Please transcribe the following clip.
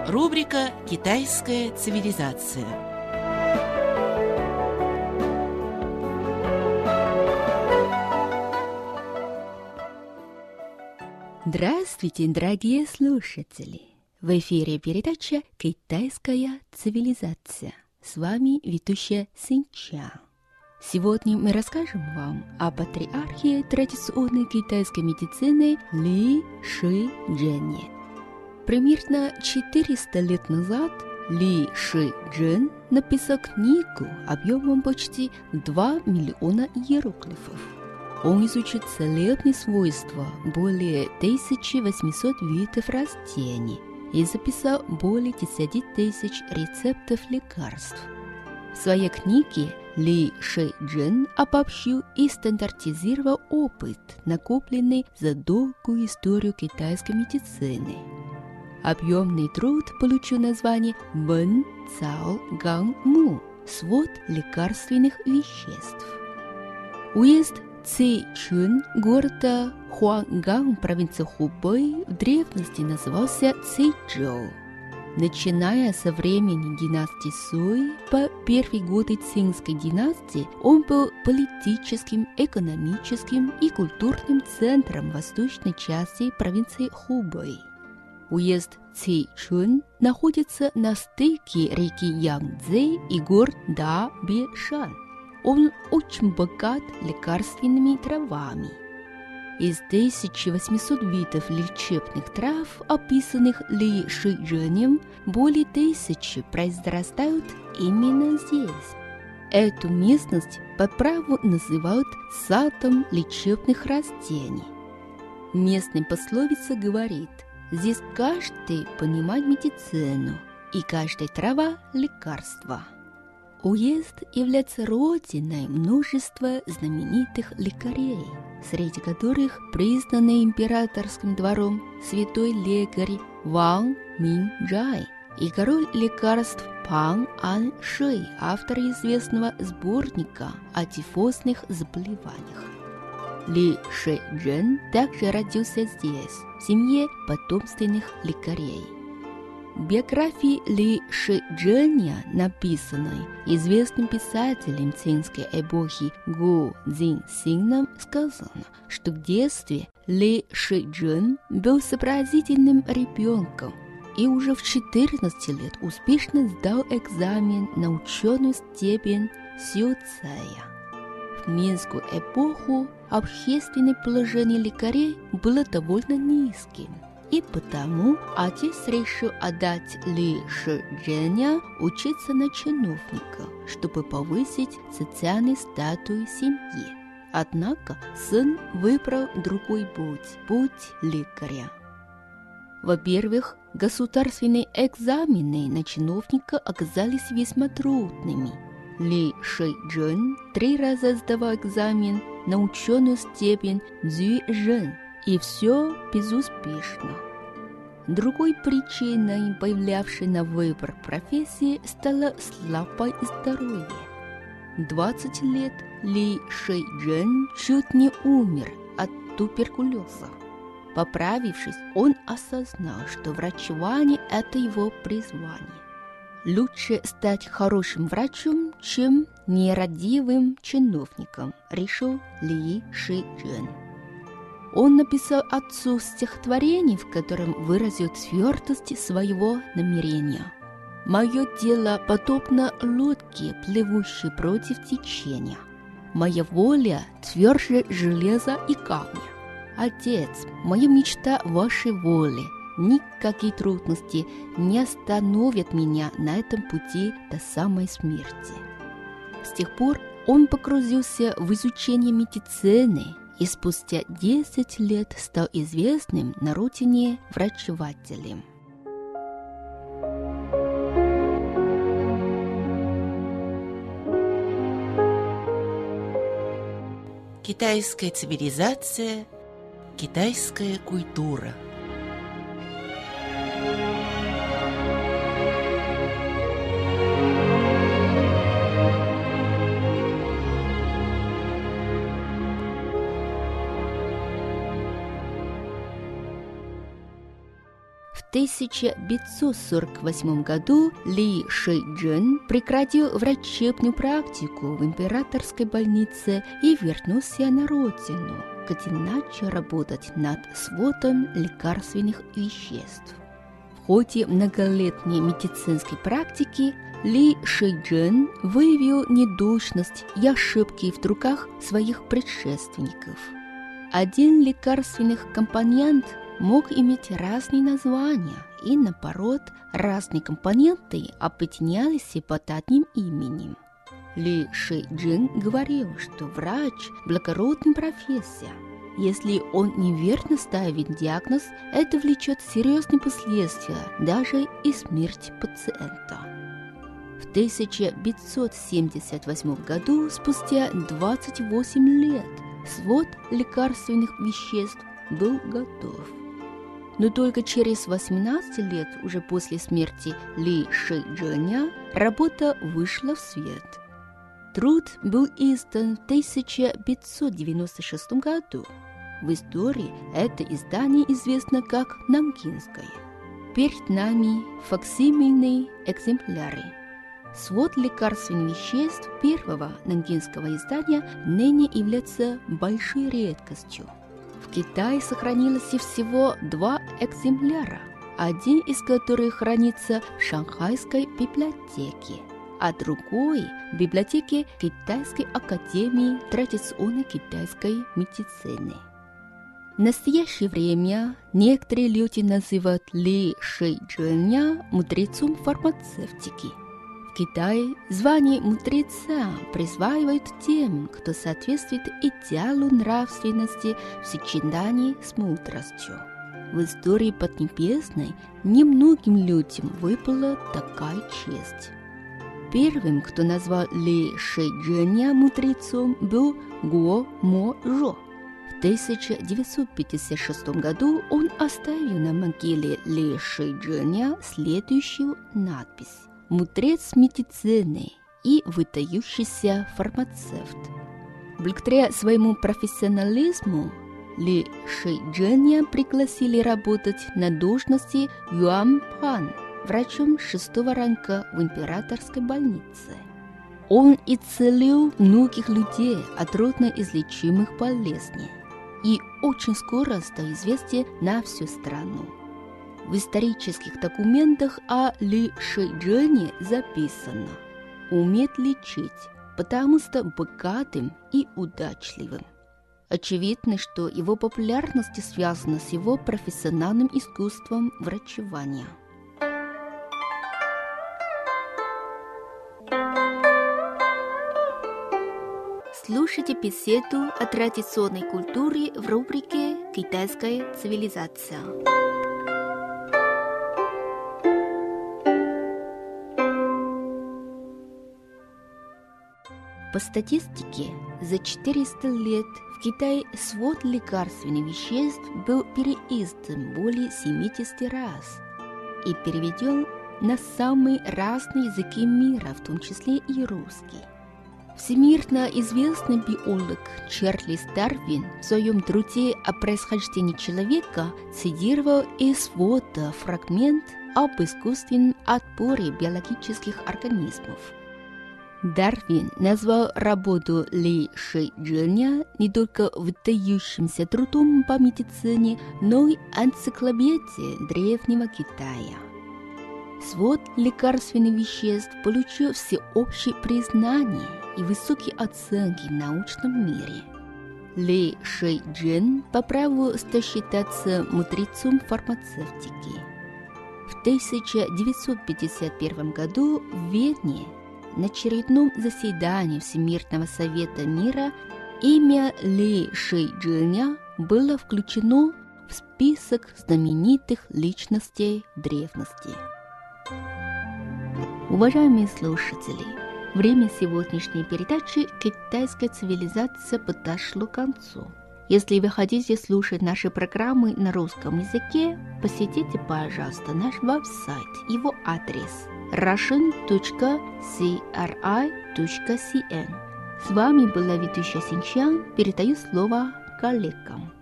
Рубрика «Китайская цивилизация». Здравствуйте, дорогие слушатели! В эфире передача «Китайская цивилизация». С вами ведущая Синчан. Сегодня мы расскажем вам о патриархе традиционной китайской медицины Ли Ши Чжэне. Примерно 400 лет назад Ли Ши Чжэн написал книгу объемом почти 2 миллиона иероглифов. Он изучил целебные свойства более 1800 видов растений и записал более 10 тысяч рецептов лекарств. В своей книге Ли Ши Чжэн обобщил и стандартизировал опыт, накопленный за долгую историю китайской медицины. Объемный труд получил название «Вэн Цао Ганг Му» – «Свод лекарственных веществ». Уезд Цичун города Хуанган, провинции Хубэй, в древности назывался Цичжоу. Начиная со времени династии Суй по первые годы Цинской династии, он был политическим, экономическим и культурным центром восточной части провинции Хубэй. Уезд Цичун находится на стыке реки Янцзы и гор Да-Бешан. Он очень богат лекарственными травами. Из 1800 видов лечебных трав, описанных Ли Ши Чжэнем, более 1000 произрастают именно здесь. Эту местность по праву называют садом лечебных растений. Местная пословица говорит: здесь каждый понимает медицину, и каждая трава – лекарство. Уезд является родиной множества знаменитых лекарей, среди которых признанный императорским двором святой лекарь Ван Минчжай и король лекарств Пан Ан Ши, автор известного сборника о тифозных заболеваниях. Ли Ши Чжэн также родился здесь, в семье потомственных лекарей. В биографии Ли Ши Чжэня, написанной известным писателем цинской эпохи Гу Цзиньсином, сказано, что в детстве Ли Ши Чжэн был сообразительным ребенком и уже в 14 лет успешно сдал экзамен на ученую степень сюцая. В Минскую эпоху общественное положение лекарей было довольно низким. И потому отец решил отдать Ли Ши Чжэня учиться на чиновника, чтобы повысить социальный статус семьи. Однако сын выбрал другой путь лекаря. Во-первых, государственные экзамены на чиновника оказались весьма трудными. Ли Ши Чжэн 3 раза сдавал экзамен на ученую степень Цзюйжэн, и все безуспешно. Другой причиной, появлявшей на выбор профессии, стало слабое здоровье. 20 лет Ли Ши Чжэн чуть не умер от туберкулеза. Поправившись, он осознал, что врачевание – это его призвание. Лучше стать хорошим врачом, чем нерадивым чиновником, решил Ли Ши Чжэн. Он написал отцу стихотворение, в котором выразил твердость своего намерения. «Мое дело подобно лодке, плывущей против течения. Моя воля тверже железа и камня. Отец, моя мечта вашей воли. Никакие трудности не остановят меня на этом пути до самой смерти». С тех пор он погрузился в изучение медицины и спустя 10 лет стал известным на родине врачевателем. Китайская цивилизация, китайская культура. 1548 году Ли Шэйчжэн прекратил врачебную практику в императорской больнице и вернулся на родину, где начал работать над сводом лекарственных веществ. В ходе многолетней медицинской практики Ли Шэйчжэн выявил недостаточность и ошибки в трудах своих предшественников. Один лекарственный компонент мог иметь разные названия, и наоборот, разные компоненты объединялись под одним именем. Ли Шэйчжэн говорил, что врач – благородная профессия. Если он неверно ставит диагноз, это влечет серьезные последствия, даже и смерть пациента. В 1578 году, спустя 28 лет, свод лекарственных веществ был готов. Но только через 18 лет, уже после смерти Ли Шэйчжэня, работа вышла в свет. Труд был издан в 1596 году. В истории это издание известно как Нанкинское. Перед нами факсимильные экземпляры. Свод лекарственных веществ первого нанкинского издания ныне является большой редкостью. В Китае сохранилось всего 2 экземпляра, один из которых хранится в Шанхайской библиотеке, а другой в библиотеке Китайской академии традиционной китайской медицины. В настоящее время некоторые люди называют Ли Шэйчжэня мудрецом фармацевтики. В Китае звание мудреца присваивают тем, кто соответствует идеалу нравственности в сочетании с мудростью. В истории Поднебесной немногим людям выпала такая честь. Первым, кто назвал Ли Шэйчжэня мудрецом, был Гуо Мо Жо. В 1956 году он оставил на могиле Ли Шэйчжэня следующую надпись: «Мудрец медицины и выдающийся фармацевт». Благодаря своему профессионализму Ли Шэйчжэня пригласили работать на должности Юань Пан, врачом 6-го ранга в императорской больнице. Он исцелил многих людей от трудноизлечимых болезней и очень скоро стал известен на всю страну. В исторических документах о Ли Шэйчжэне записано: «Умеет лечить, потому что богатым и удачливым». Очевидно, что его популярность связана с его профессиональным искусством врачевания. Слушайте беседу о традиционной культуре в рубрике «Китайская цивилизация». По статистике, за 400 лет в Китае свод лекарственных веществ был переиздан более 70 раз и переведен на самые разные языки мира, в том числе и русский. Всемирно известный биолог Чарльз Дарвин в своем труде о происхождении человека цитировал из свода фрагмент об искусственном отборе биологических организмов. Дарвин назвал работу Ли Шэйчжэня не только выдающимся трудом по медицине, но и энциклопедией древнего Китая. Свод лекарственных веществ получил всеобщее признание и высокие оценки в научном мире. Ли Шэйчжэн по праву стал считаться мудрецом фармацевтики. В 1951 году в Вене на очередном заседании Всемирного совета мира имя Ли Шэйчжэня было включено в список знаменитых личностей древности. Уважаемые слушатели, время сегодняшней передачи «Китайская цивилизация» подошло к концу. Если вы хотите слушать наши программы на русском языке, посетите, пожалуйста, наш веб-сайт. Его адрес russian.cri.cn. С вами была ведущая Синчан. Передаю слово коллегам.